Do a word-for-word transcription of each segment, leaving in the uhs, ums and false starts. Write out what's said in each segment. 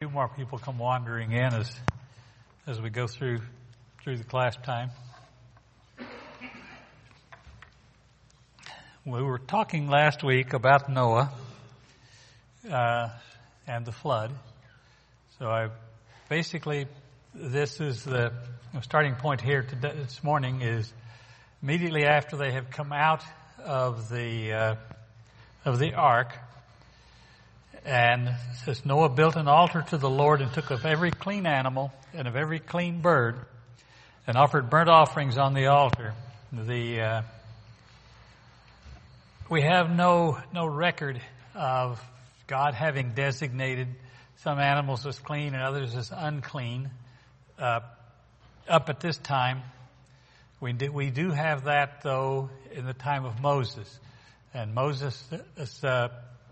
few more people come wandering in as as we go through through the class time. We were talking last week about Noah uh, and the flood. So I basically, this is the starting point here today, this morning is immediately after they have come out of the uh, of the ark. And it says, Noah built an altar to the Lord and took of every clean animal and of every clean bird and offered burnt offerings on the altar. The uh, we have no no record of God having designated some animals as clean and others as unclean uh, up at this time. We do, we do have that though in the time of Moses, and Moses is. Uh,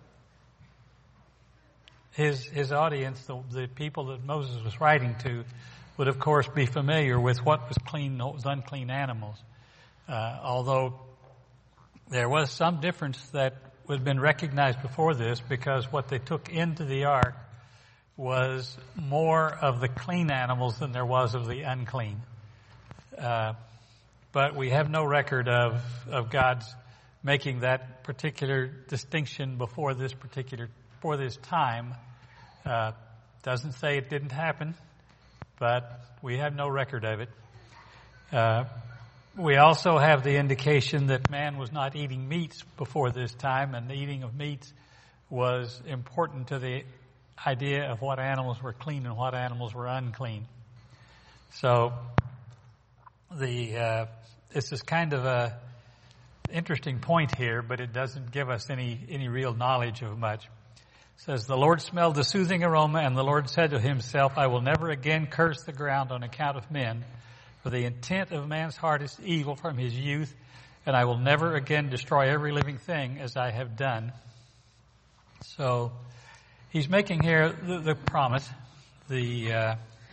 His his audience, the, the people that Moses was writing to, would of course be familiar with what was clean, what was unclean animals. Uh, although there was some difference that would have been recognized before this, because what they took into the ark was more of the clean animals than there was of the unclean. Uh, but we have no record of of God's making that particular distinction before this particular for this time. Uh, doesn't say it didn't happen, but we have no record of it. Uh, we also have the indication that man was not eating meats before this time, and the eating of meats was important to the idea of what animals were clean and what animals were unclean. So the uh, this is kind of a interesting point here, but it doesn't give us any any real knowledge of much. It says, the Lord smelled the soothing aroma, and the Lord said to himself, I will never again curse the ground on account of men, for the intent of man's heart is evil from his youth, and I will never again destroy every living thing as I have done. So he's making here the, the promise, the uh,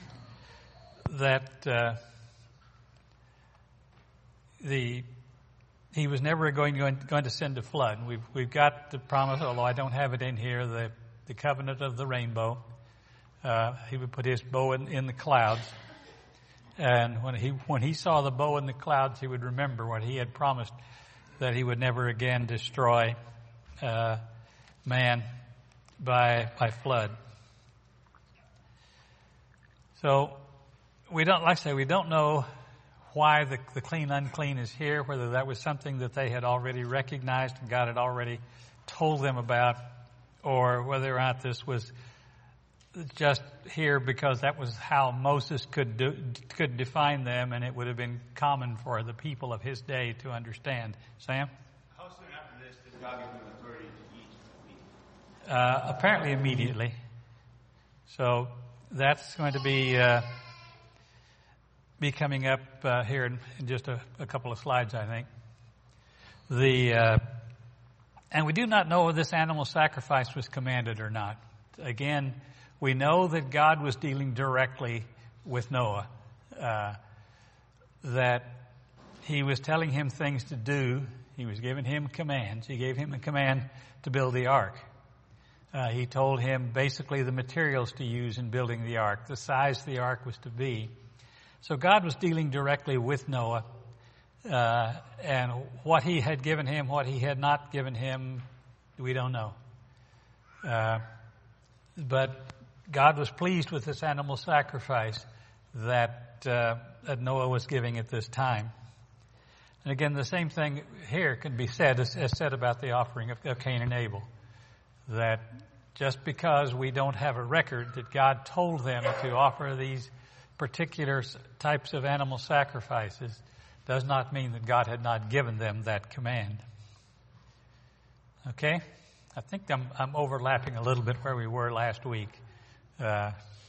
that uh, the He was never going, going going to send a flood. We've we've got the promise, although I don't have it in here, the the covenant of the rainbow. Uh, he would put his bow in, in the clouds, and when he when he saw the bow in the clouds, he would remember what he had promised, that he would never again destroy uh, man by by flood. So we don't, like I say, we don't know why the, the clean unclean is here, whether that was something that they had already recognized and God had already told them about, or whether or not this was just here because that was how Moses could do, could define them, and it would have been common for the people of his day to understand. Sam? How soon after this did God give them authority to eat meat? Uh, apparently immediately. So that's going to be... Uh, be coming up uh, here in, in just a, a couple of slides, I think. The uh, and we do not know if this animal sacrifice was commanded or not. Again, we know that God was dealing directly with Noah, uh, that he was telling him things to do. He was giving him commands. He gave him a command to build the ark. Uh, he told him basically the materials to use in building the ark, the size the ark was to be. So God was dealing directly with Noah, uh, and what he had given him, what he had not given him, we don't know. Uh, but God was pleased with this animal sacrifice that, uh, that Noah was giving at this time. And again, the same thing here can be said as, as said about the offering of, of Cain and Abel, that just because we don't have a record that God told them to offer these particular types of animal sacrifices does not mean that God had not given them that command. Okay? I think I'm, I'm overlapping a little bit where we were last week. Uh,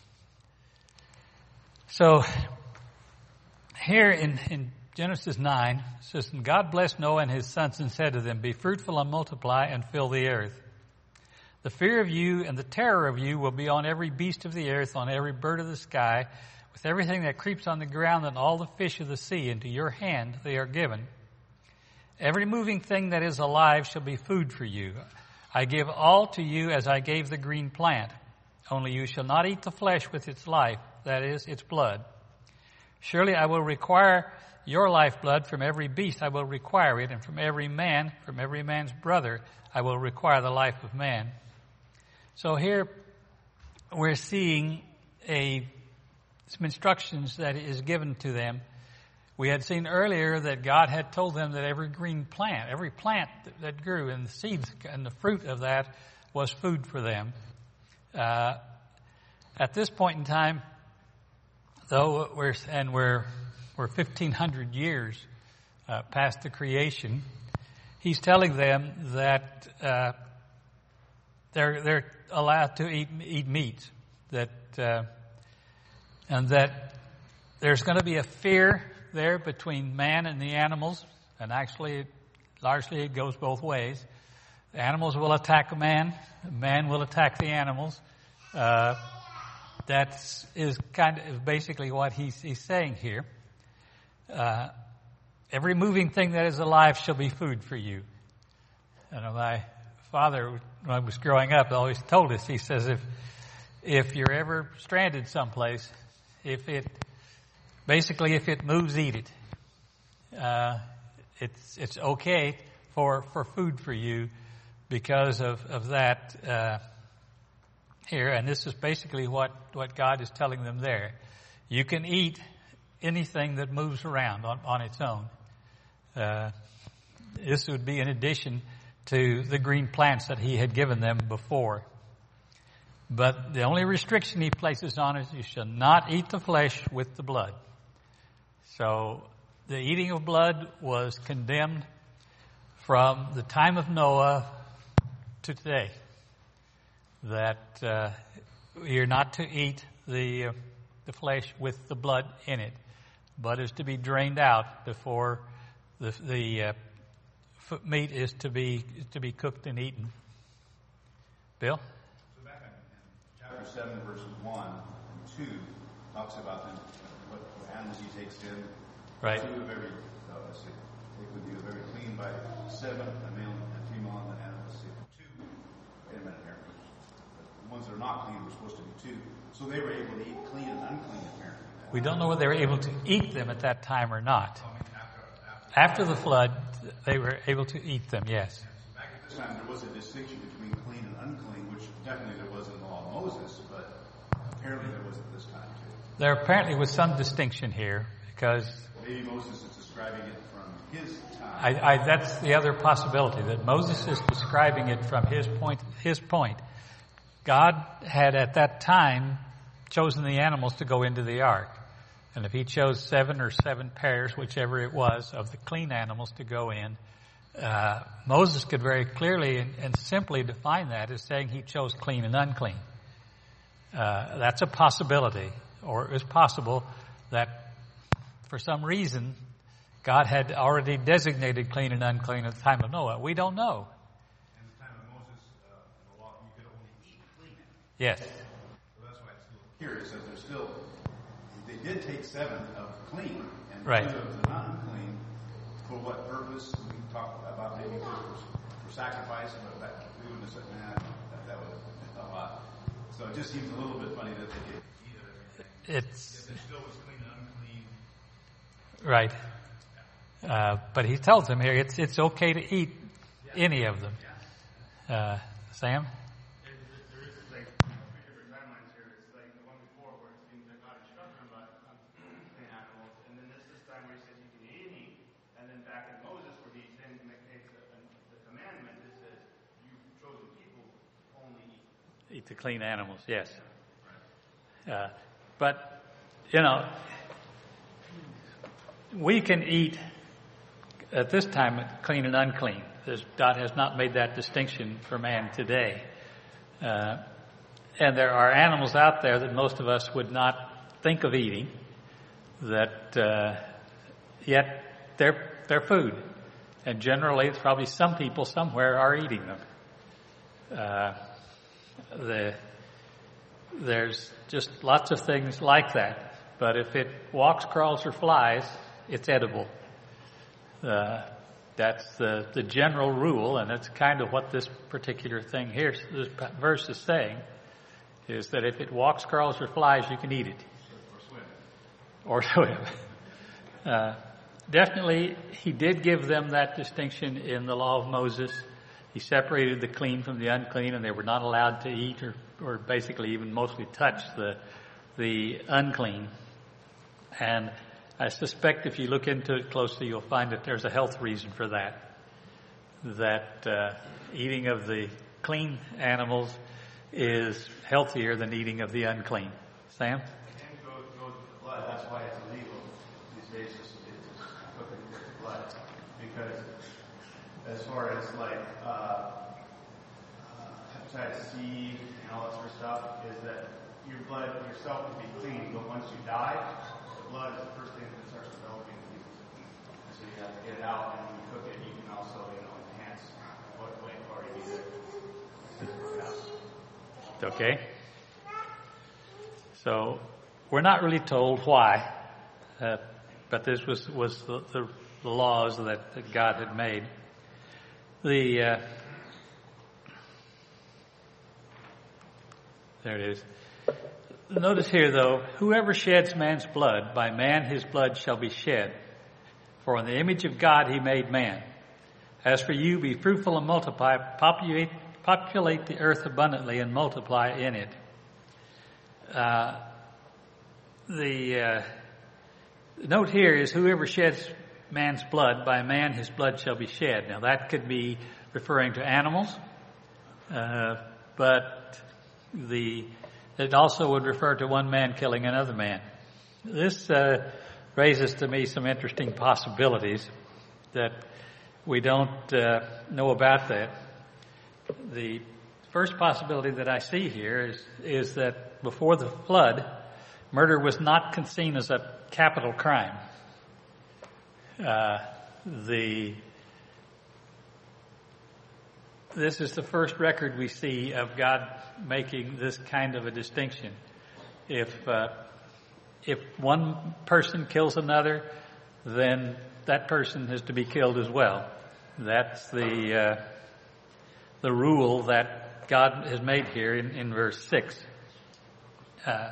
so here in, in Genesis nine, it says, and God blessed Noah and his sons and said to them, be fruitful and multiply and fill the earth. The fear of you and the terror of you will be on every beast of the earth, on every bird of the sky, with everything that creeps on the ground and all the fish of the sea. Into your hand they are given. Every moving thing that is alive shall be food for you. I give all to you as I gave the green plant. Only you shall not eat the flesh with its life, that is, its blood. Surely I will require your lifeblood from every beast. I will require it, and from every man, from every man's brother, I will require the life of man. So here we're seeing a some instructions that is given to them. We had seen earlier that God had told them that every green plant, every plant that grew, and the seeds and the fruit of that was food for them. Uh, at this point in time, though, we're and we're we're fifteen hundred years uh, past the creation, He's telling them that uh, they're they're allowed to eat eat meat, that uh, and that there's going to be a fear there between man and the animals, and actually, largely it goes both ways. The animals will attack a man, man will attack the animals. Uh, that is kind of basically what he's, he's saying here. Uh, every moving thing that is alive shall be food for you. And my father, when I was growing up, always told us, he says, if if you're ever stranded someplace, if it basically if it moves, eat it. Uh, it's it's okay for for food for you because of of that uh, here. And this is basically what what God is telling them there. You can eat anything that moves around on, on its own. Uh, this would be in addition to the green plants that He had given them before. But the only restriction He places on is you shall not eat the flesh with the blood. So the eating of blood was condemned from the time of Noah to today. That uh, you're not to eat the uh, the flesh with the blood in it, but is to be drained out before the the uh, meat is to be to be cooked and eaten. Bill? So back in chapter seven, verses one and two, talks about them, what, what animals He takes in. Right. Two of every, uh, let's see, it would be very clean by seven, a male and female, and the animals. Two. Wait a minute here. The ones that are not clean were supposed to be two. So they were able to eat clean and unclean, apparently. We don't know whether they were able to eat them at that time or not. I mean, after, after, After the flood, they were able to eat them, yes. Back at this time, there was a distinction between clean and unclean, which definitely there was in the law of Moses, but apparently there was at this time too. There apparently was some distinction here because Maybe Moses is describing it from his time. I, I, that's the other possibility, that Moses is describing it from his point. His point. God had at that time chosen the animals to go into the ark. And if He chose seven or seven pairs, whichever it was, of the clean animals to go in, uh, Moses could very clearly and, and simply define that as saying He chose clean and unclean. Uh, that's a possibility, or it was possible that for some reason God had already designated clean and unclean at the time of Noah. We don't know. In the time of Moses, uh, in the law, you could only eat clean. Yes. So that's why it's still curious that they're still, they did take seven of clean and Right. two of the non-clean. For what purpose? We can talk about maybe for, for sacrifice, but that, we wouldn't have said, man, that, that would have been a lot. So it just seems a little bit funny that they did eat of everything. It's Yet there still was clean and unclean. right. Uh, but He tells them here it's it's okay to eat any of them. Uh, Sam? There is like three different timelines here. It's like the one before where it seems that God instructed them about unclean animals, and then this this time where He says you can eat any, and then back in Moses where He then makes the, the commandment that says you chosen people only eat. Eat the clean animals, yes. Uh, but, you know, we can eat at this time clean and unclean. There's, God has not made that distinction for man today. Uh, and there are animals out there that most of us would not think of eating, that uh, yet they're, they're food. And generally, it's probably some people somewhere are eating them. Uh, the, there's just lots of things like that. But if it walks, crawls, or flies, it's edible. Uh, that's the, the general rule, and that's kind of what this particular thing here, this verse is saying. is that if it walks, crawls, or flies, you can eat it. Or swim. Or swim. Uh, definitely, he did give them that distinction in the law of Moses. He separated the clean from the unclean, and they were not allowed to eat or, or basically even mostly touch the the unclean. And I suspect if you look into it closely, you'll find that there's a health reason for that. That uh, eating of the clean animals is healthier than eating of the unclean. Sam? And goes, goes with the blood. That's why it's illegal these days. It's, it's cooking with the blood. Because as far as like uh, uh, hepatitis C and all that sort of stuff, is that your blood yourself can be clean, but once you die, the blood is the first thing that starts developing diseases. And so you have to get it out, and when you cook it, you can also, you know, enhance what what you've already needed. Okay. So we're not really told why, uh, but this was was the, the, the laws that, that God had made. The uh, there it is. Notice here, though, whoever sheds man's blood, by man his blood shall be shed. For in the image of God he made man. As for you, be fruitful and multiply, populate, populate the earth abundantly and multiply in it. Uh, the uh, note here is whoever sheds man's blood, by man his blood shall be shed. Now that could be referring to animals, uh, but the it also would refer to one man killing another man. This uh, raises to me some interesting possibilities that we don't uh, know about that. The first possibility that I see here is, is that before the flood, murder was not seen as a capital crime. Uh, the This is the first record we see of God making this kind of a distinction. If uh, if one person kills another, then that person is to be killed as well. That's the uh, the rule that God has made here in, in verse six. Uh,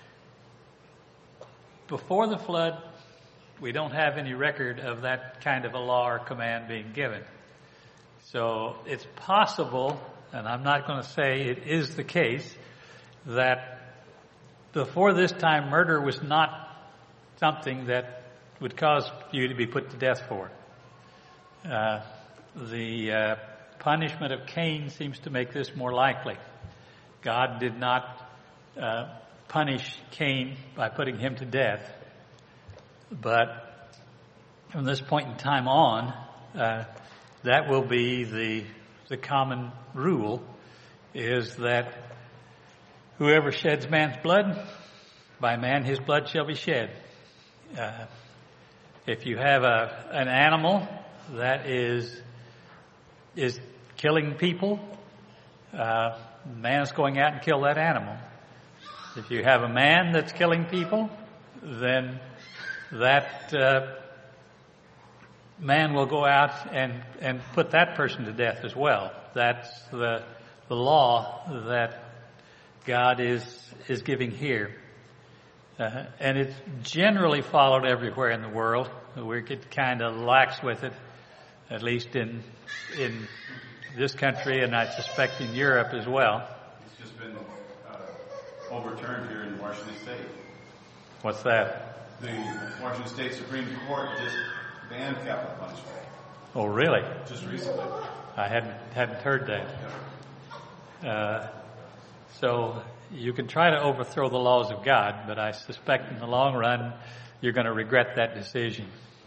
before the flood, we don't have any record of that kind of a law or command being given. So it's possible, and I'm not going to say it is the case, that before this time murder was not something that would cause you to be put to death for. Uh, the uh, punishment of Cain seems to make this more likely. God did not uh, punish Cain by putting him to death, but from this point in time on, uh, that will be the the common rule, is that whoever sheds man's blood, by man his blood shall be shed. Uh, if you have a an animal that is is killing people, uh, man is going out and kill that animal. If you have a man that's killing people, then that uh, man will go out and, and put that person to death as well. That's the the law that God is is giving here. Uh, and it's generally followed everywhere in the world. We get kind of lax with it, at least in in this country, and I suspect in Europe as well. It's just been uh, overturned here in Washington State. What's that? The Washington State Supreme Court just banned capital punishment. Oh, really? Just recently. I hadn't hadn't heard that. Uh, so you can try to overthrow the laws of God, but I suspect in the long run you're going to regret that decision.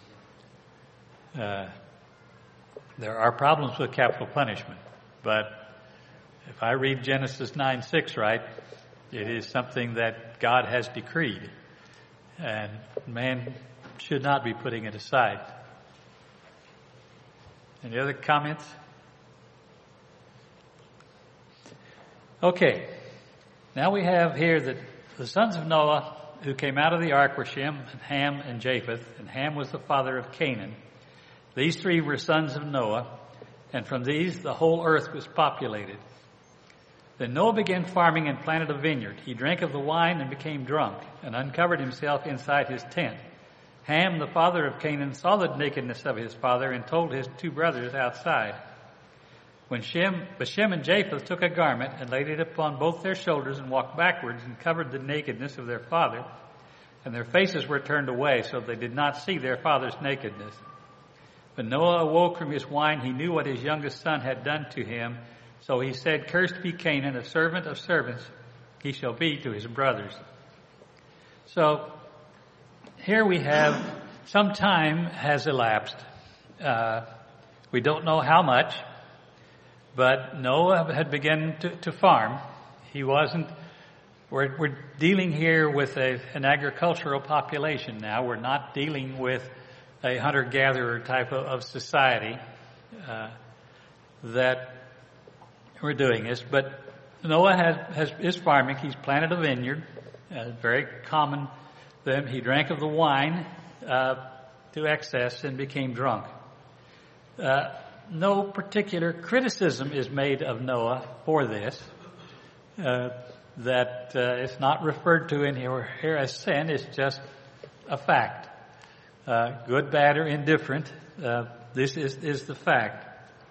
Uh, there are problems with capital punishment, but if I read Genesis nine six right, it is something that God has decreed, and man should not be putting it aside. Any other comments? Okay. Now we have here that the sons of Noah who came out of the ark were Shem, and Ham, and Japheth, and Ham was the father of Canaan. These three were sons of Noah, and from these the whole earth was populated. Then Noah began farming and planted a vineyard. He drank of the wine and became drunk, and uncovered himself inside his tent. Ham, the father of Canaan, saw the nakedness of his father and told his two brothers outside. When Shem, but Shem and Japheth took a garment and laid it upon both their shoulders and walked backwards and covered the nakedness of their father, and their faces were turned away so they did not see their father's nakedness. When Noah awoke from his wine, he knew what his youngest son had done to him. So he said, "Cursed be Canaan, a servant of servants he shall be to his brothers." So here we have some time has elapsed. Uh, we don't know how much, but Noah had begun to, to farm. He wasn't, we're, we're dealing here with a, an agricultural population now. We're not dealing with a hunter-gatherer type of, of society uh, that we're doing this. But Noah has, has is farming. He's planted a vineyard, uh, very common. Then he drank of the wine uh, to excess and became drunk. Uh, no particular criticism is made of Noah for this. Uh, that uh, it's not referred to in here, here as sin. It's just a fact. Uh, good, bad, or indifferent. Uh, this is, is the fact.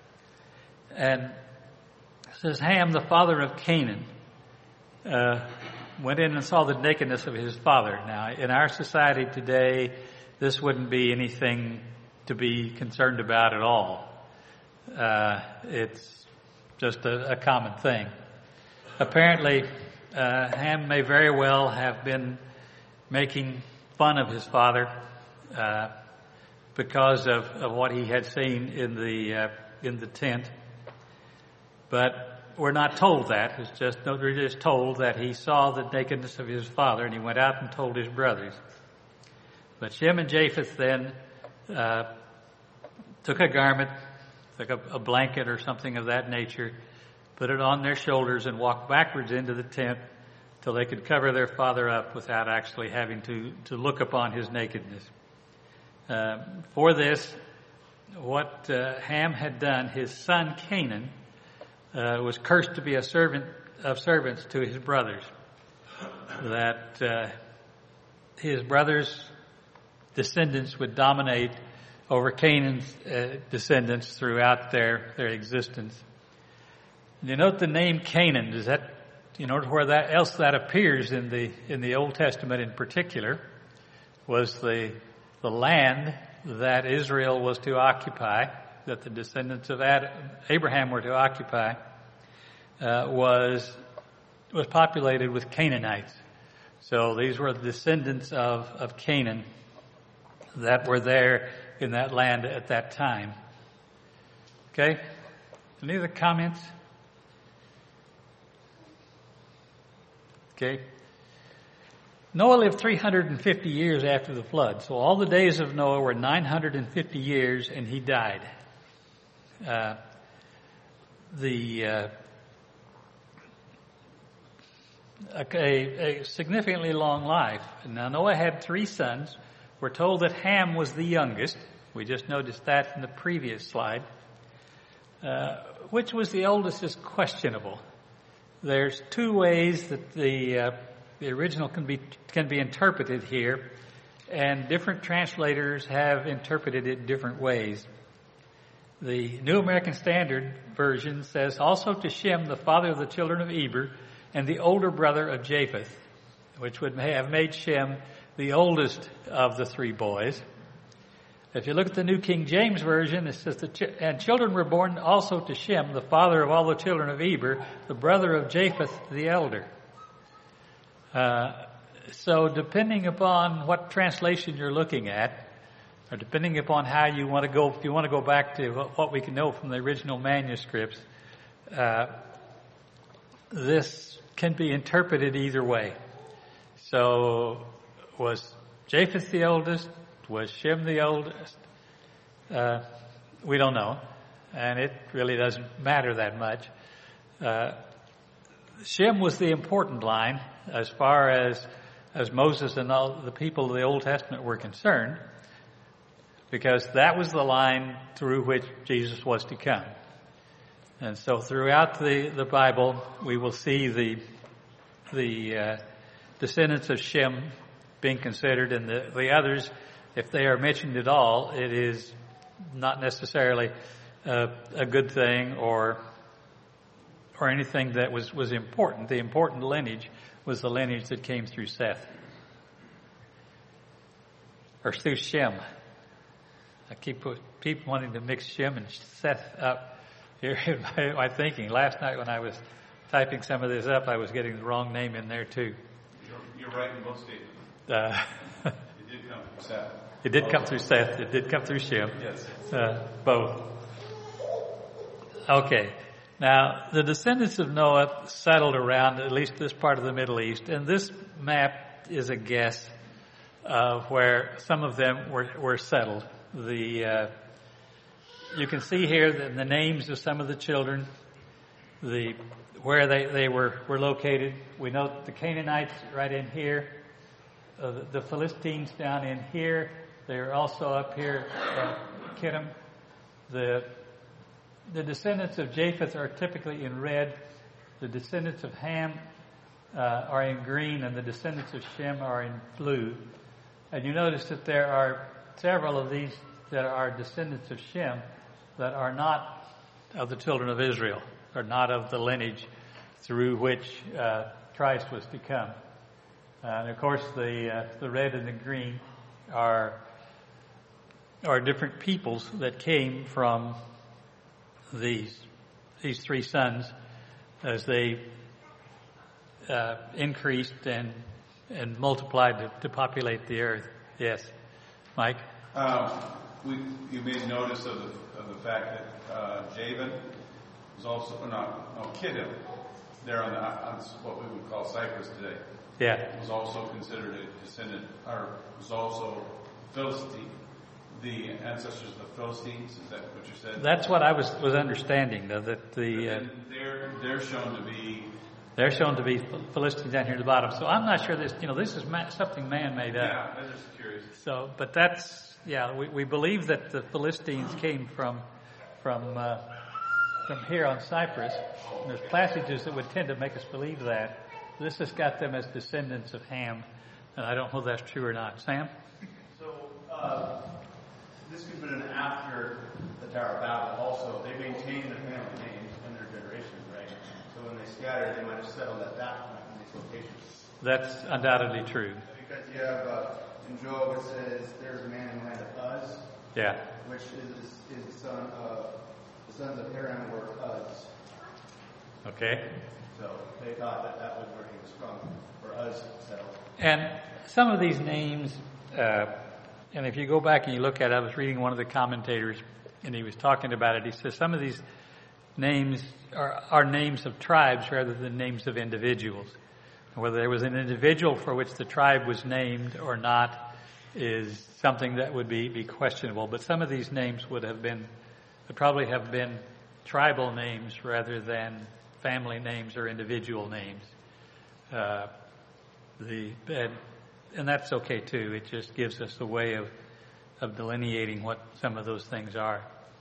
And it says, Ham, the father of Canaan, uh, went in and saw the nakedness of his father. Now, in our society today, this wouldn't be anything to be concerned about at all. Uh, it's just a, a common thing. Apparently, uh, Ham may very well have been making fun of his father uh, because of, of what he had seen in the uh, in the tent. But we're not told that. It's just we're just told that he saw the nakedness of his father, and he went out and told his brothers. But Shem and Japheth then uh, took a garment, took a, a blanket or something of that nature, put it on their shoulders, and walked backwards into the tent till they could cover their father up without actually having to, to look upon his nakedness. Uh, for this, what uh, Ham had done, his son Canaan, uh, was cursed to be a servant of servants to his brothers. That uh, his brothers' descendants would dominate over Canaan's uh, descendants throughout their, their existence. And you note the name Canaan. Does that, you know, where that else that appears in the in the Old Testament in particular, was the the land that Israel was to occupy, that the descendants of Adam, Abraham were to occupy, uh, was was populated with Canaanites. So these were the descendants of, of Canaan that were there in that land at that time. Okay? Any other comments? Okay. Noah lived three hundred fifty years after the flood. So all the days of Noah were nine hundred fifty years, and he died. Uh, the uh, a, a significantly long life. Now Noah had three sons. We're told that Ham was the youngest. We just noticed that in the previous slide. Uh, which was the oldest is questionable. There's two ways that the uh, the original can be can be interpreted here, and different translators have interpreted it different ways. The New American Standard Version says, also to Shem, the father of the children of Eber, and the older brother of Japheth, which would have made Shem the oldest of the three boys. If you look at the New King James Version, it says, the ch- and children were born also to Shem, the father of all the children of Eber, the brother of Japheth the elder. Uh, so depending upon what translation you're looking at, or depending upon how you want to go, if you want to go back to what we can know from the original manuscripts, uh, this can be interpreted either way. So was Japheth the oldest? Was Shem the oldest? Uh, we don't know, and it really doesn't matter that much. Uh, Shem was the important line as far as as Moses and all the people of the Old Testament were concerned, because that was the line through which Jesus was to come. And so throughout the, the Bible, we will see the the uh, descendants of Shem being considered, and the, the others, if they are mentioned at all, it is not necessarily uh, a good thing or or anything that was, was important. The important lineage was the lineage that came through Seth. Or through Shem. I keep keep wanting to mix Shem and Seth up here in my, my thinking. Last night when I was typing some of this up, I was getting the wrong name in there too. You're, you're right in both statements. Uh, it did come through Seth. It did come through Seth. It did come through Shem. Yes. Uh, both. Okay. Now, the descendants of Noah settled around at least this part of the Middle East, and this map is a guess of where some of them were, were settled. The uh, you can see here the, the names of some of the children, the where they, they were, were located. We know the Canaanites right in here, uh, the, the Philistines down in here. They're also up here at Kittim. The The descendants of Japheth are typically in red. The descendants of Ham uh, are in green, and the descendants of Shem are in blue. And you notice that there are several of these that are descendants of Shem that are not of the children of Israel, are not of the lineage through which uh, Christ was to come. Uh, and of course, the uh, the red and the green are are different peoples that came from these these three sons as they uh, increased and and multiplied to, to populate the earth. Yes, Mike. Um, we you made notice of the of the fact that uh, Javan was also or not no Kittim there on the on what we would call Cyprus today. Yeah, was also considered a descendant, or was also Philistine. The ancestors of the Philistines, is that what you said? That's what I was was understanding, though, that the uh, they're they're shown to be they're shown to be Philistines down here at the bottom. So I'm not sure this, you know, this is ma- something man made up. Yeah, I'm just curious. So, but that's yeah, we, we believe that the Philistines came from from uh, from here on Cyprus. And there's passages that would tend to make us believe that. This has got them as descendants of Ham, and I don't know if that's true or not. Sam? So, uh, this could have been after the Tower of Babel also. They maintained their family names and their generations, right? So when they scattered, they might have settled at that point in these locations. That's undoubtedly true. Because you have, uh, in Job it says, there's a man in the land of Uz, Yeah. which is, is the son of, the sons of Aram were Uz. Okay. So they thought that that was where he was from, where Uz settled. And some of these names, uh, and if you go back and you look at it, I was reading one of the commentators, and he was talking about it. He says some of these names are, are names of tribes rather than names of individuals. Whether there was an individual for which the tribe was named or not is something that would be, be questionable. But some of these names would have been, would probably have been tribal names rather than family names or individual names. Uh, the and, and that's okay too. It just gives us a way of of delineating what some of those things are.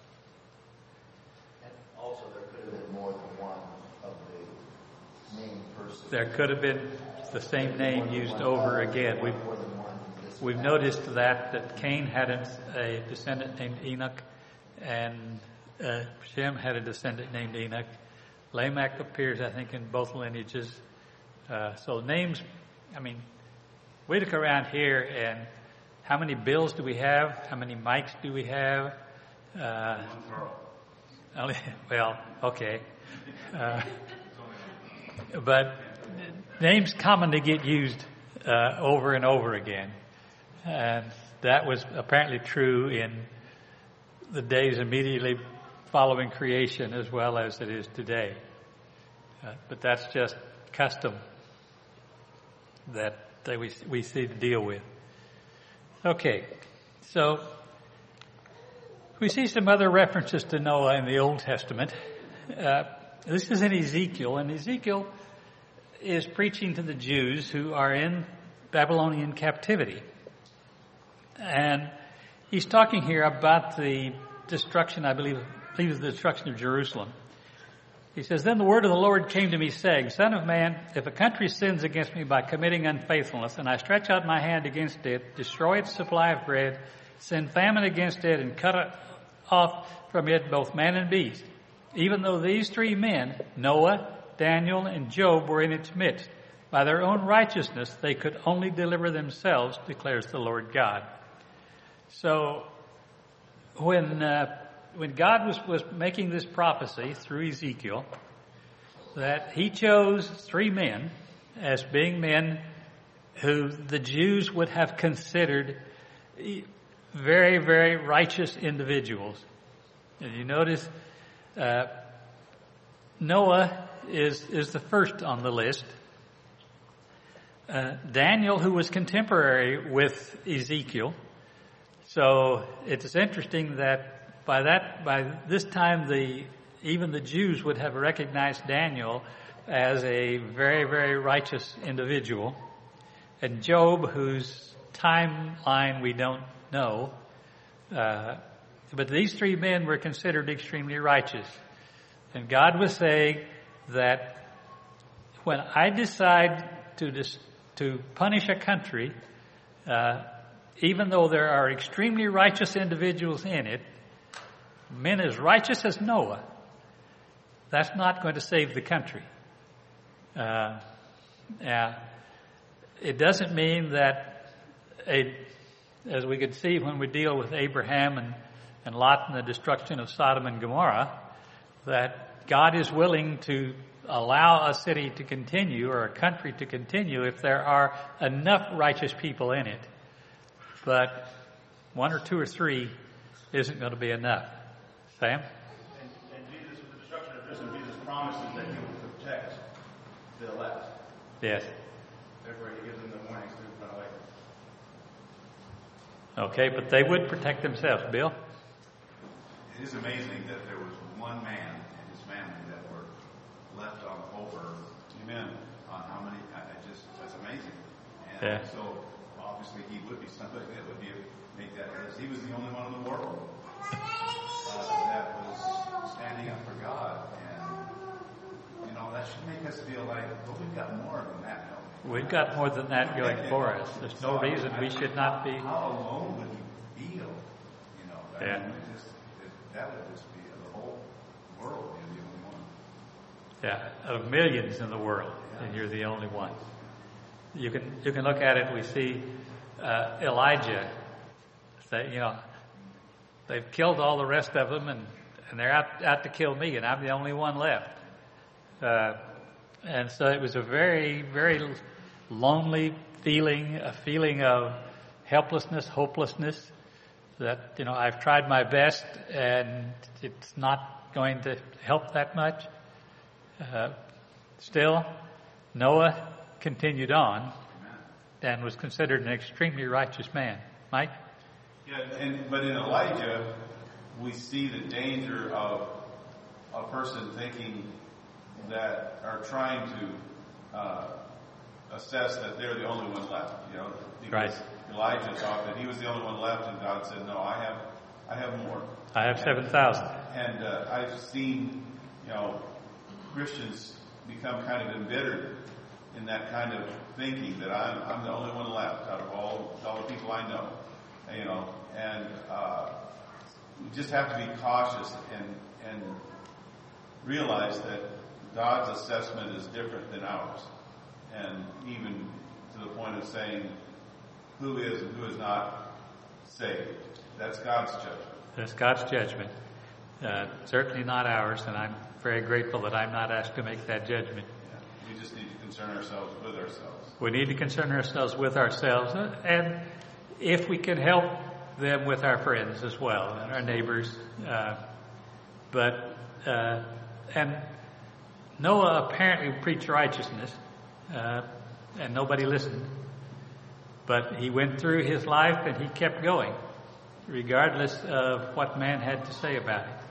And also, there could have been more than one of the named persons. There could have been the same name used over again. We've we've noticed that that Cain had a, a descendant named Enoch, and uh, Shem had a descendant named Enoch. Lamech appears, I think, in both lineages. Uh, so names, I mean, we look around here and how many Bills do we have? How many Mikes do we have? Uh, only, well, okay. Uh, but names commonly get used uh, over and over again. And that was apparently true in the days immediately following creation as well as it is today. Uh, but that's just custom that, that we we see to deal with. Okay, so we see some other references to Noah in the Old Testament. Uh, this is in Ezekiel, and Ezekiel is preaching to the Jews who are in Babylonian captivity. And he's talking here about the destruction, I believe, I believe the destruction of Jerusalem. He says, "Then the word of the Lord came to me, saying, Son of man, if a country sins against me by committing unfaithfulness, and I stretch out my hand against it, destroy its supply of bread, send famine against it, and cut off from it both man and beast, even though these three men, Noah, Daniel, and Job, were in its midst, by their own righteousness they could only deliver themselves, declares the Lord God." So when uh, when God was, was making this prophecy through Ezekiel, that he chose three men as being men who the Jews would have considered very, very righteous individuals. And you notice uh, Noah is is the first on the list. Uh, Daniel, who was contemporary with Ezekiel. So it's interesting that by that by this time the even the Jews would have recognized Daniel as a very, very righteous individual. And Job, whose timeline we don't know, uh, but these three men were considered extremely righteous. And God was saying that when I decide to dis- to punish a country, uh, even though there are extremely righteous individuals in it, men as righteous as Noah, that's not going to save the country. Uh, yeah, it doesn't mean that, a, as we could see when we deal with Abraham and, and Lot and the destruction of Sodom and Gomorrah, that God is willing to allow a city to continue or a country to continue if there are enough righteous people in it. But one or two or three isn't going to be enough. Sam? And, and Jesus, with the destruction of Jerusalem, Jesus promises that he will protect the elect. Yes. Therefore, he gives them the warnings to run away. Okay, but they would protect themselves. Bill? It is amazing that there was one man and his family that were left on over, amen, on how many, I, I just, that's amazing. And yeah. so, obviously, he would be somebody that would be, make that list. He was the only one in the world uh, that was standing up for God. And, you know, that should make us feel like, well, we've got more than that, don't we? We've got more than that going for us. There's no reason we should not be. How alone would you feel? You know, I yeah. mean, it just, it, that would just be the whole world, you're the only one. Yeah, of millions in the world, yeah. And you're the only one. You can you can look at it. We see uh, Elijah. Say, you know, they've killed all the rest of them, and, and they're out out to kill me, and I'm the only one left. Uh, and so it was a very, very lonely feeling, a feeling of helplessness, hopelessness. That, you know, I've tried my best, and it's not going to help that much. Uh, still, Noah continued on and was considered an extremely righteous man. Mike? Yeah, and but in Elijah, we see the danger of a person thinking that, are trying to uh, assess that they're the only one left. You know, because right. Elijah thought that he was the only one left, and God said, "No, I have, I have more. I have seven thousand." And uh, I've seen, you know, Christians become kind of embittered in that kind of thinking that I'm, I'm the only one left out of all, all the people I know, you know, and uh, we just have to be cautious and, and realize that God's assessment is different than ours, and even to the point of saying who is and who is not saved. That's God's judgment. That's God's judgment. Uh, certainly not ours, and I'm very grateful that I'm not asked to make that judgment. Yeah, we just need to concern ourselves with ourselves. We need to concern ourselves with ourselves, and if we can help them with our friends as well, and our neighbors. Uh, but, uh, and Noah apparently preached righteousness, uh, and nobody listened. But he went through his life and he kept going, regardless of what man had to say about it.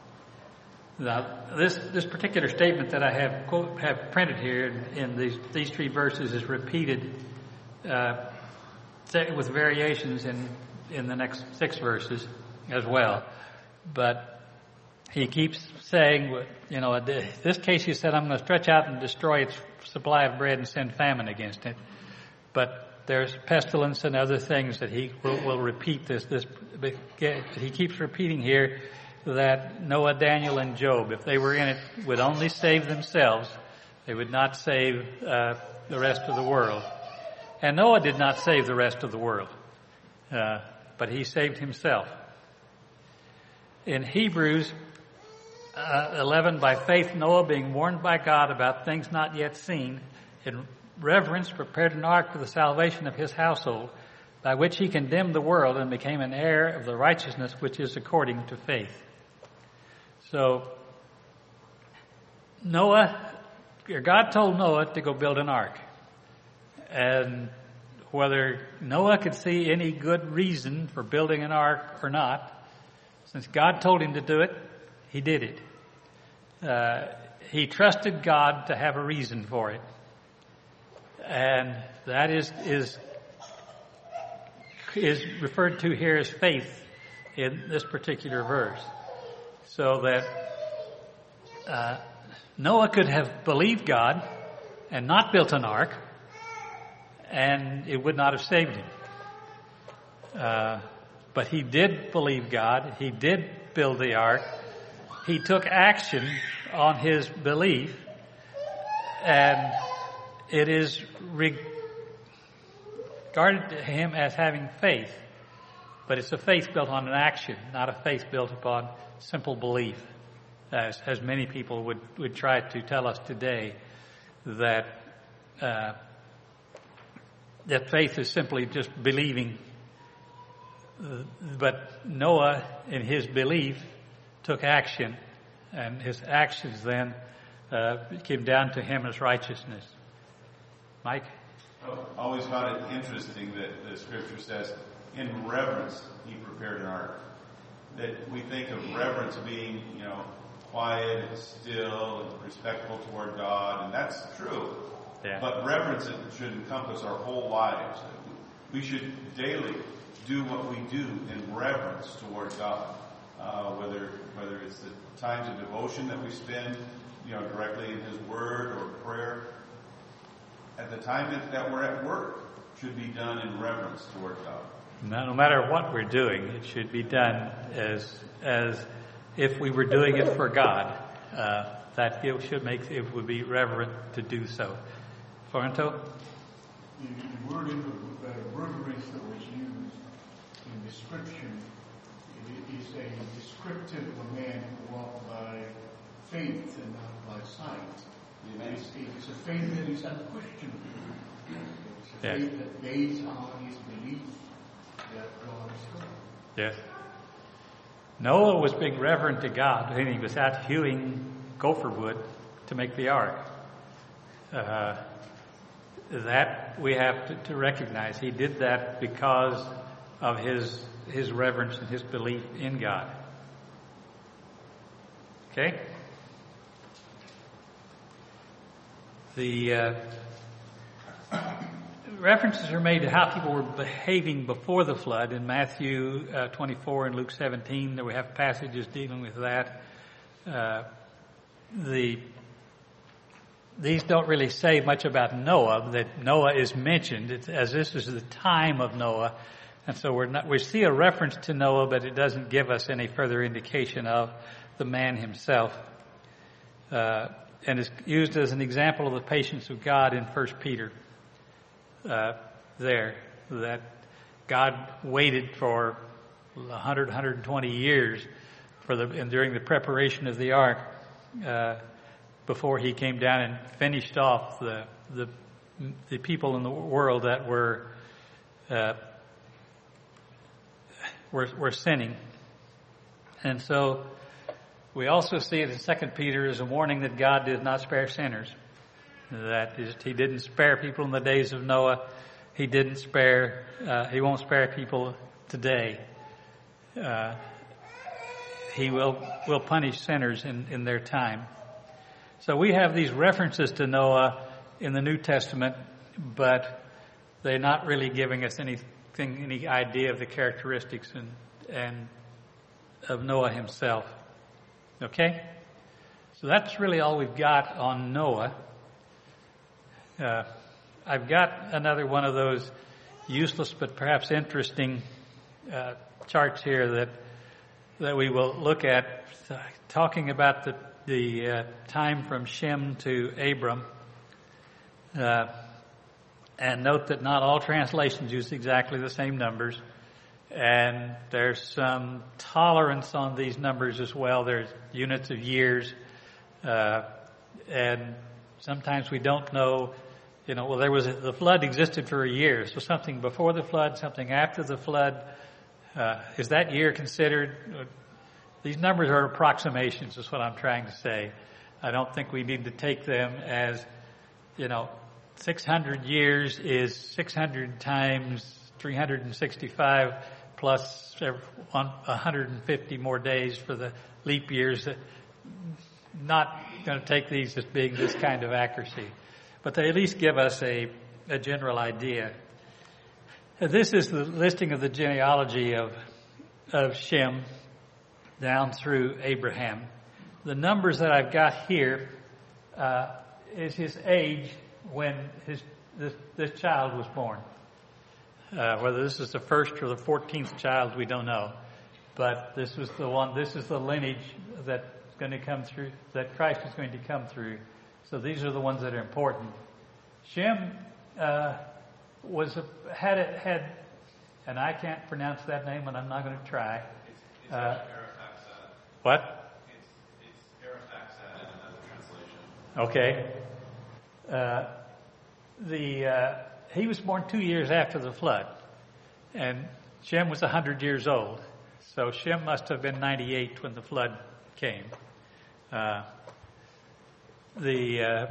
Now, this this particular statement that I have quote, have printed here in, in these these three verses is repeated uh, with variations in in the next six verses as well. But he keeps saying, you know, in this case he said, I'm going to stretch out and destroy its supply of bread and send famine against it. But there's pestilence and other things that he will, will repeat this. This he keeps repeating here that Noah, Daniel, and Job, if they were in it, would only save themselves. They would not save uh, the rest of the world. And Noah did not save the rest of the world, uh, but he saved himself. In Hebrews uh, eleven, by faith Noah, being warned by God about things not yet seen, in reverence prepared an ark for the salvation of his household, by which he condemned the world and became an heir of the righteousness which is according to faith. So, Noah, God told Noah to go build an ark. And whether Noah could see any good reason for building an ark or not, since God told him to do it, he did it. Uh, he trusted God to have a reason for it. And that is, is, is referred to here as faith in this particular verse. So that uh, Noah could have believed God and not built an ark, and it would not have saved him. Uh, but he did believe God. He did build the ark. He took action on his belief, and it is regarded to him as having faith. But it's a faith built on an action, not a faith built upon simple belief, as, as many people would, would try to tell us today, that uh, that faith is simply just believing. Uh, but Noah, in his belief, took action, and his actions then uh, came down to him as righteousness. Mike? I always found it interesting that the scripture says, in reverence he prepared an ark. That we think of reverence being, you know, quiet and still and respectful toward God, and that's true. Yeah. But reverence should encompass our whole lives. We should daily do what we do in reverence toward God. Uh, whether whether it's the times of devotion that we spend, you know, directly in His Word or prayer. At the time that, that we're at work, should be done in reverence toward God. No, no matter what we're doing, it should be done as as if we were doing it for God. Uh, that it should make it would be reverent to do so. Florento? The, the word in the uh, reverence that was used in description it is a descriptive of a man who walked by faith and not by sight. It's, it's a faith that is unquestionable. It's a Yes. faith that based on his belief that God is God. Yes. Noah was being reverent to God when he was out hewing gopher wood to make the ark. Uh, that we have to, to recognize. He did that because of his his reverence and his belief in God. Okay? The uh, references are made to how people were behaving before the flood in Matthew uh, twenty-four and Luke seventeen. There we have passages dealing with that. Uh, the These don't really say much about Noah, that Noah is mentioned, it's, as this is the time of Noah. And so we're not, we see a reference to Noah, but it doesn't give us any further indication of the man himself. Uh, and is used as an example of the patience of God in First Peter. Uh, there, that God waited for one hundred, one hundred twenty years for the, and during the preparation of the ark, uh, before he came down and finished off the the, the people in the world that were uh, were, were sinning. And so we also see it in Second Peter as a warning that God did not spare sinners. That is, He didn't spare people in the days of Noah. He didn't spare. Uh, he won't spare people today. Uh, he will will punish sinners in, in their time. So we have these references to Noah in the New Testament, but they're not really giving us anything, any idea of the characteristics and and of Noah himself. Okay? So that's really all we've got on Noah. Uh, I've got another one of those useless but perhaps interesting uh, charts here that that we will look at, uh, talking about the the uh, time from Shem to Abram. Uh, and note that not all translations use exactly the same numbers, and there's some tolerance on these numbers as well. There's units of years, uh, and sometimes we don't know. You know, well, there was a, the flood existed for a year, so something before the flood, something after the flood. Uh, is that year considered? Uh, these numbers are approximations, is what I'm trying to say. I don't think we need to take them as, you know, six hundred years is six hundred times three hundred sixty-five plus one hundred fifty more days for the leap years. Not going to take these as being this kind of accuracy, but they at least give us a, a general idea. This is the listing of the genealogy of of Shem down through Abraham. The numbers that I've got here uh, is his age when his this, this child was born. Uh, whether this is the first or the fourteenth child, we don't know. But this was the one. This is the lineage that's going to come through, that Christ is going to come through. So these are the ones that are important. Shem uh, was a, had it had, and I can't pronounce that name, and I'm not going to try. It's, it's uh, Araphaxad. What? It's it's Araphaxad in another translation. Okay. Uh, the uh, he was born two years after the flood, and Shem was a hundred years old. So Shem must have been ninety-eight when the flood came. Uh, the uh,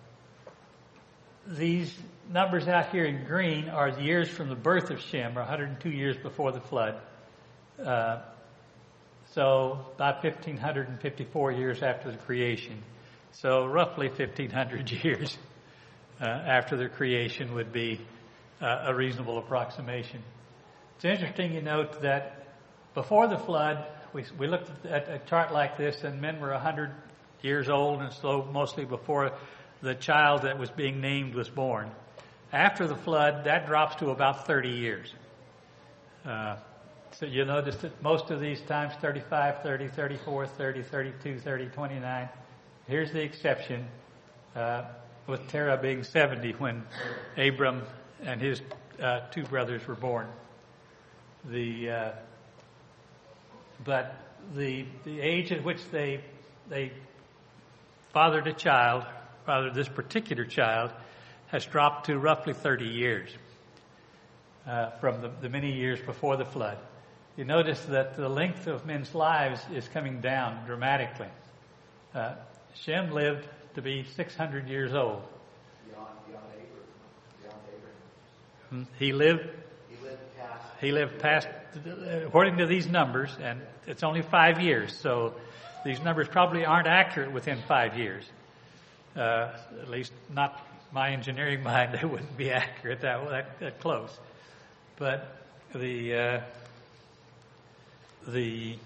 these numbers out here in green are the years from the birth of Shem, or one hundred two years before the flood. Uh, so about fifteen fifty-four years after the creation. So roughly fifteen hundred years uh, after the creation would be uh, a reasonable approximation. It's interesting you note that before the flood, we, we looked at a chart like this, and men were one hundred years old, and so mostly before the child that was being named was born. After the flood, that drops to about thirty years. Uh, so you notice that most of these times, thirty-five, thirty, thirty-four, thirty, thirty-two, thirty, twenty-nine. Here's the exception, uh, with Terah being seventy when Abram and his uh, two brothers were born. The uh, but the the age at which they they fathered a child, fathered this particular child, has dropped to roughly thirty years uh, from the, the many years before the flood. You notice that the length of men's lives is coming down dramatically. Uh, Shem lived to be six hundred years old. Beyond, beyond Abraham. Beyond Abraham. He lived. He lived past. He lived past, according to these numbers, and it's only five years. So these numbers probably aren't accurate within five years. Uh, at least not my engineering mind. They wouldn't be accurate that that, that close. But the uh, the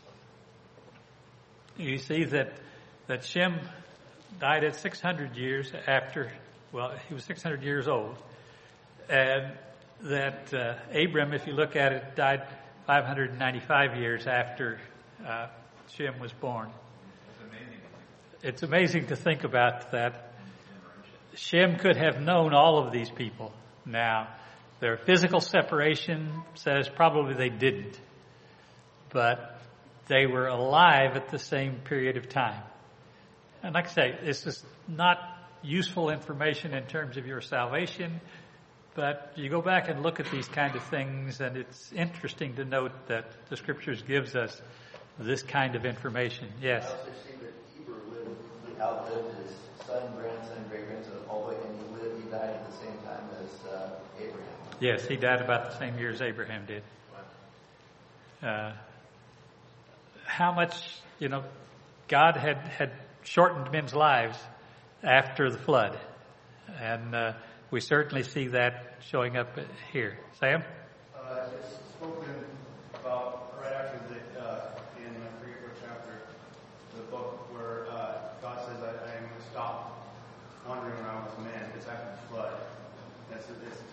you see that. that Shem died at six hundred years after, well, he was six hundred years old. And that uh, Abram, if you look at it, died five hundred ninety-five years after uh, Shem was born. It's amazing. It's amazing to think about that. Shem could have known all of these people. Now, their physical separation says probably they didn't. But they were alive at the same period of time. And like I say, this is not useful information in terms of your salvation, but you go back and look at these kind of things, and it's interesting to note that the Scriptures gives us this kind of information. Yes? I also see that Eber lived, outlived his son, grandson, great-grandson, all the way, and he lived, he died at the same time as uh, Abraham. Yes, he died about the same year as Abraham did. Uh, how much, you know, God had, had shortened men's lives after the flood. And uh, we certainly see that showing up here. Sam? Uh, it's spoken about right after the, uh, in I forget what chapter, the book where uh, God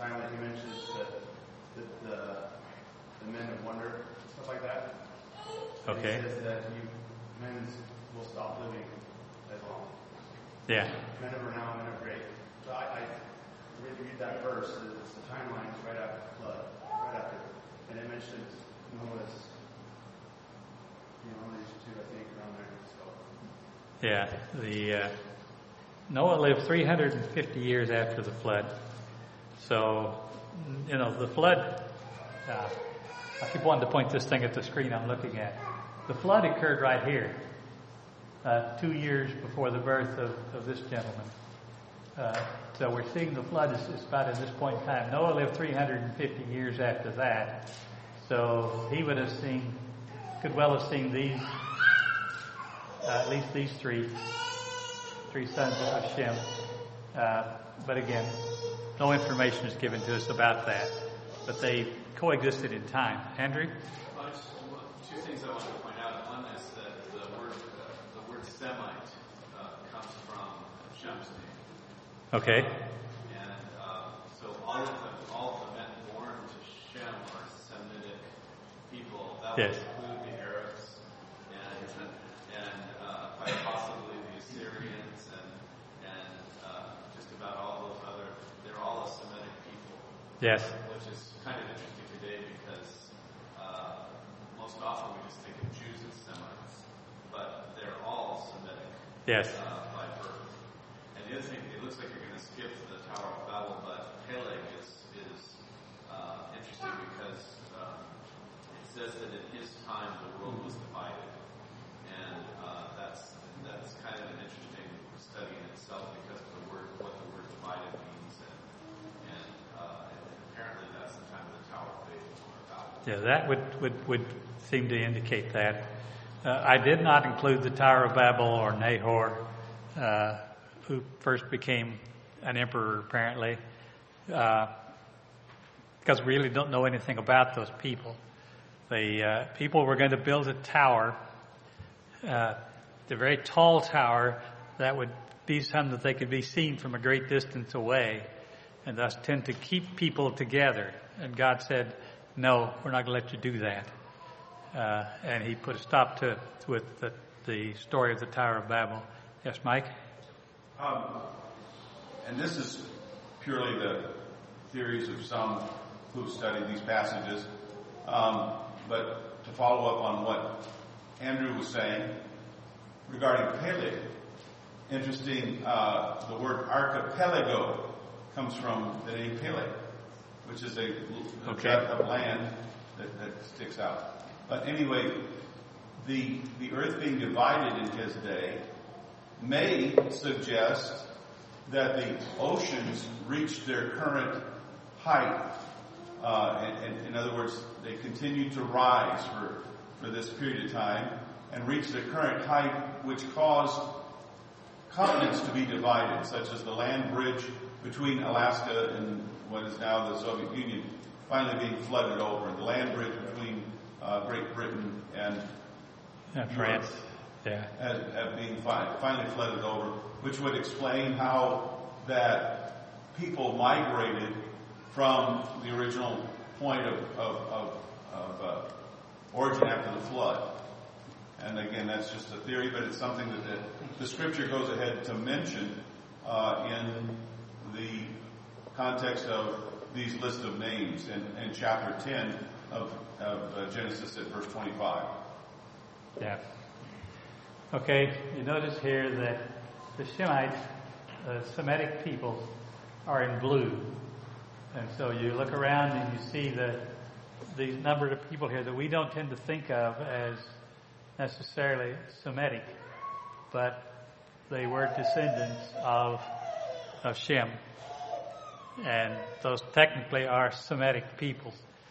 finally he mentions that the, the, the men of wonder, stuff like that. And Okay. He says that you men will stop living as long. Yeah. Men of renown, men of great. So I, I read, read that verse, it's the timelines right after the flood, right after. And it mentions Noah's, you know, these two, I think, around there. So. Yeah. The uh, Noah lived three hundred fifty years after the flood. So, you know, the flood, uh, I keep wanting to point this thing at the screen I'm looking at. The flood occurred right here, uh, two years before the birth of, of this gentleman. Uh, so we're seeing the flood is, is about at this point in time. Noah lived three hundred fifty years after that. So he would have seen, could well have seen these, uh, at least these three, three sons of Shem. Uh, but again, no information is given to us about that. But they coexisted in time. Andrew? Well, just two things I wanted to point out. One is that the word uh, the word Semite uh, comes from Shem's name. Okay. And uh, so all of the all of the men born to Shem are Semitic people. That Yes. would include the Arabs and and uh, quite possibly the Assyrians and and uh, just about all those other. They're all a Semitic people. Yes. Which is kind of interesting today because uh, most often we just think of Jews as Semites, but they're all Semitic. Yes. Uh, by birth. And the other thing, it looks like you're going to skip to the Tower of Babel, but Peleg is is uh, interesting because um, it says that in his time the world was divided, and uh, that's that's kind of an interesting study in itself because of the word what the word divided means, and and, uh, and apparently that's the time of the Tower of Babel or Babel. Yeah, that would, would, would seem to indicate that. Uh, I did not include the Tower of Babel or Nahor, uh, who first became an emperor, apparently, uh, because we really don't know anything about those people. The uh, people were going to build a tower, uh, a very tall tower that would be something that they could be seen from a great distance away, and thus tend to keep people together. And God said, no, we're not going to let you do that. Uh, and he put a stop to with the, the story of the Tower of Babel. Yes, Mike? Um, and this is purely the theories of some who've studied these passages. Um, but to follow up on what Andrew was saying regarding Peleg, interesting, uh, the word archipelago comes from the name Peleg, which is a, a Okay. tract of land that, that sticks out. But anyway, the the earth being divided in his day may suggest that the oceans reached their current height. Uh, and, and in other words, they continued to rise for, for this period of time and reached their current height, which caused continents to be divided, such as the land bridge between Alaska and what is now the Soviet Union finally being flooded over, and the land bridge between uh, Great Britain and Uh, France. Yeah. as, as being fi- finally flooded over, which would explain how that people migrated from the original point of, of, of, of uh, origin after the flood. And again, that's just a theory, but it's something that the, the scripture goes ahead to mention uh, in the context of these list of names in, in chapter ten of, of uh, Genesis at verse twenty-five. Yeah. Okay, you notice here that the Shemites, the Semitic people, are in blue. And so you look around and you see the these number of people here that we don't tend to think of as necessarily Semitic, but they were descendants of of Shem. And those technically are Semitic peoples.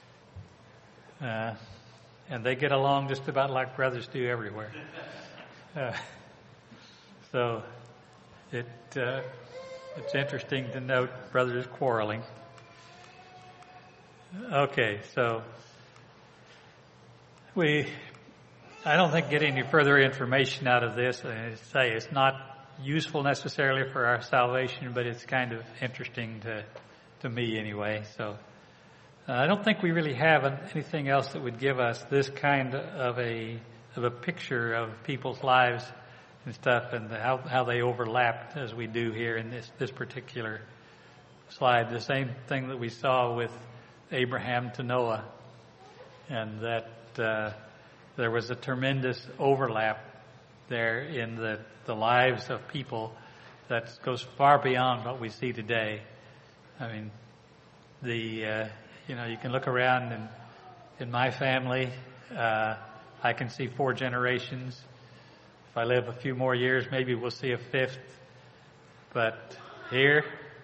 Uh, and they get along just about like brothers do everywhere. Uh, so it uh, it's interesting to note brothers quarreling. Okay, so we I don't think get any further information out of this. I say it's not useful necessarily for our salvation, but it's kind of interesting to to me anyway. So uh, I don't think we really have an, anything else that would give us this kind of a of a picture of people's lives and stuff, and how how they overlapped as we do here in this this particular slide. The same thing that we saw with Abraham to Noah, and that uh, there was a tremendous overlap there in the, the lives of people that goes far beyond what we see today. I mean, the uh, you know, you can look around and in my family, uh, I can see four generations. If I live a few more years, maybe we'll see a fifth. But here,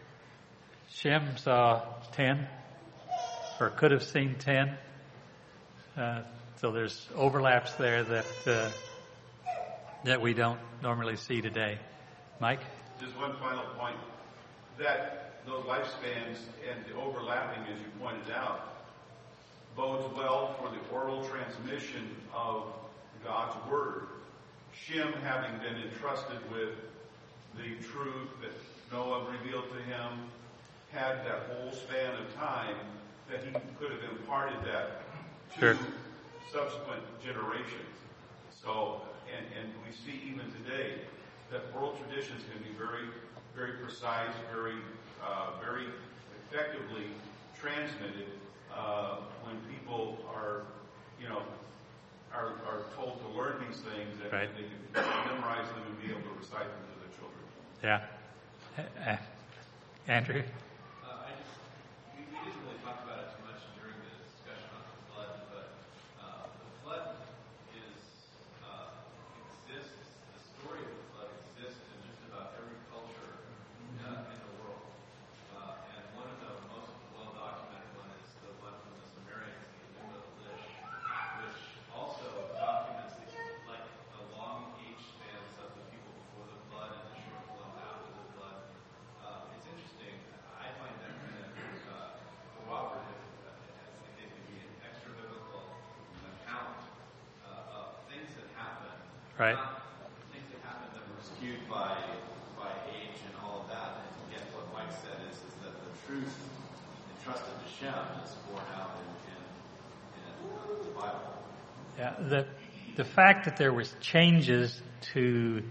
Shem saw ten, or could have seen ten. Uh, so there's overlaps there that uh, that we don't normally see today. Mike? Just one final point. That those lifespans and the overlapping, as you pointed out, bodes well for the oral transmission of God's Word. Shem, having been entrusted with the truth that Noah revealed to him, had that whole span of time that he could have imparted that to sure. subsequent generations. So, and, and we see even today that oral traditions can be very, very precise, very, uh, very effectively transmitted uh, when people are, you know, are, are told to learn these things, and right. they can memorize them and be able to recite them to their children. Yeah. Uh, Andrew? Uh, I just, we, we didn't really talk about it too much during the discussion on the flood, but uh, the flood is, uh, exists, the story of the flood exists in just about every culture uh, in the world. Uh, and one of the most well-documented one is the one from the Sumerians, the Enuma-Elish, which also documents the, like the long age spans of the people before the flood and the short ones after the flood. Uh, it's interesting. I find that kind of uh, cooperative. Uh, I think it can be an extra biblical account uh, of things that happen. Right. Not things that happen that were skewed by by age and all of that. And again, what Mike said is, is that the truth entrusted to Shem is borne out in, in, in uh, the Bible. Yeah, the the fact that there was changes to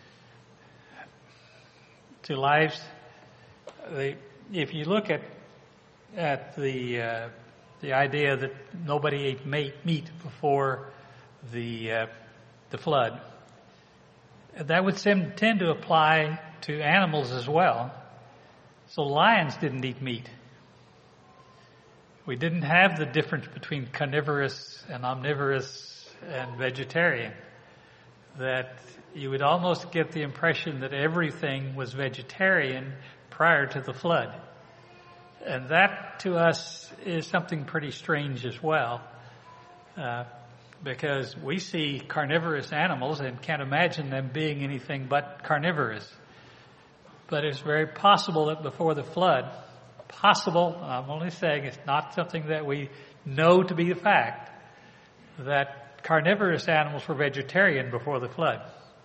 to lives. They, if you look at at the uh, the idea that nobody ate meat before the uh, the flood, that would seem, tend to apply to animals as well. So lions didn't eat meat. We didn't have the difference between carnivorous and omnivorous and vegetarian. That you would almost get the impression that everything was vegetarian prior to the flood. And that to us is something pretty strange as well. Uh, because we see carnivorous animals and can't imagine them being anything but carnivorous. But it's very possible that before the flood, possible, I'm only saying it's not something that we know to be the fact, that carnivorous animals were vegetarian before the flood.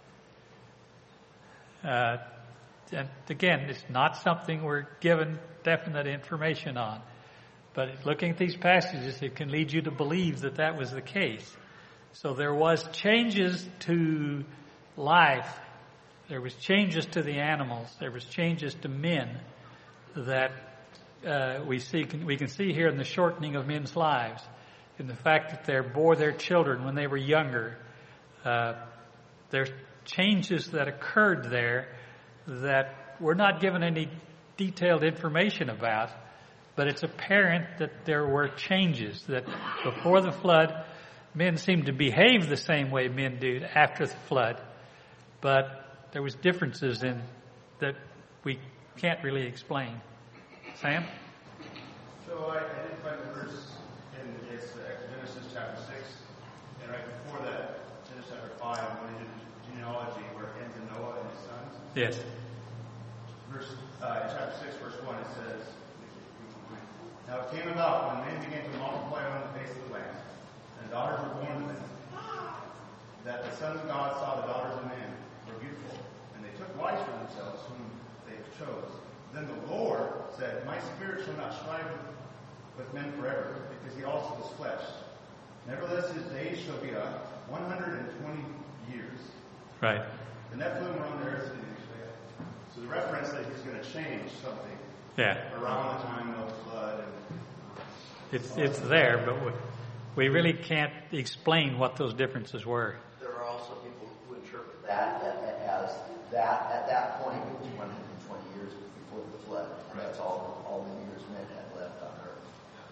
Uh, and again, it's not something we're given definite information on. But looking at these passages, it can lead you to believe that that was the case. So there was changes to life. There was changes to the animals. There was changes to men that uh, we see. We can see here in the shortening of men's lives, in the fact that they bore their children when they were younger. Uh, there's changes that occurred there that we're not given any detailed information about, but it's apparent that there were changes, that before the flood, men seemed to behave the same way men do after the flood, but there was differences in that we can't really explain. Sam? So I, I did find the verse in it's uh, Genesis chapter six, and right before that, Genesis chapter five, when he did the genealogy where it ends in Noah and his sons. Yes. Verse uh, chapter six, verse one, it says, "Now it came about when men began to multiply on the face of the land, and daughters were born to them, that the sons of God saw the daughters of men were beautiful, and they took wives for themselves whom they chose. Then the Lord said, my spirit shall not strive with, with men forever, because he also is flesh. Nevertheless, his days shall be a one hundred twenty years. Right. The Nephilim were on the earth. So the reference that he's going to change something Yeah. around the time of the flood. And, It's it's there, but we, we really can't explain what those differences were. There are also people who interpret that as that at that point it was one hundred twenty years before the flood. And that's all all the years men had left on earth.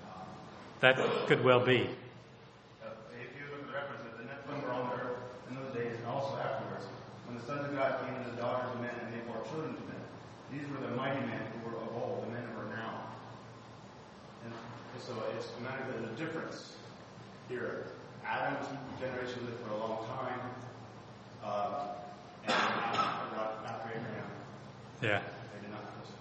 That could well be. uh, if you look at the reference, that the Nephilim were on the earth in those days and also afterwards, when the sons of God came to the daughters of men and they bore children to them. These were the mighty men who were of old, the men who are now. And so it's a matter of the difference here. Adam's generation lived for a long time, uh, and after, after Abraham, Yeah. they did not listen.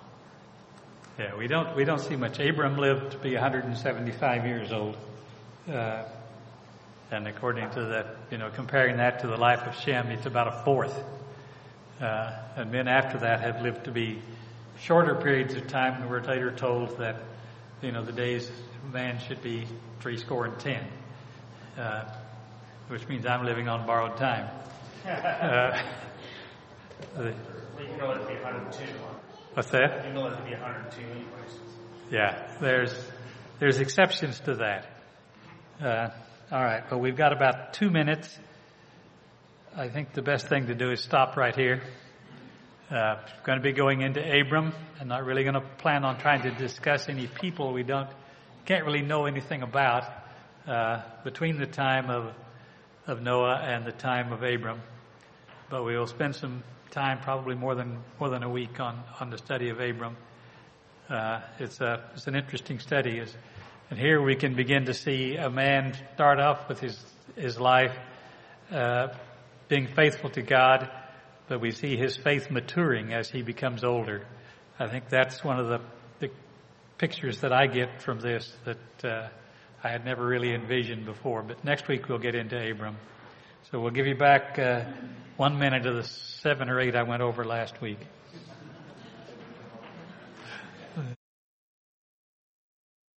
Yeah, we don't we don't see much. Abram lived to be one hundred seventy-five years old, uh, and according to that, you know, comparing that to the life of Shem, it's about a fourth. Uh, and men after that have lived to be shorter periods of time, and we're later told that, you know, the days of man should be three score and ten, uh, which means I'm living on borrowed time. Uh, the, Well, you can let it be one hundred two. what's that? You can let it be one hundred two anyways. Yeah, there's there's exceptions to that. Uh, all right, well, we've got about two minutes. I think the best thing to do is stop right here. Uh, we're going to be going into Abram. I'm not really going to plan on trying to discuss any people we don't can't really know anything about uh, between the time of of Noah and the time of Abram. But we will spend some time, probably more than more than a week, on on the study of Abram. Uh, it's a it's an interesting study, is, and here we can begin to see a man start off with his his life uh, being faithful to God, but we see his faith maturing as he becomes older. I think that's one of the, the pictures that I get from this that uh, I had never really envisioned before. But next week we'll get into Abram. So we'll give you back uh, one minute of the seven or eight I went over last week.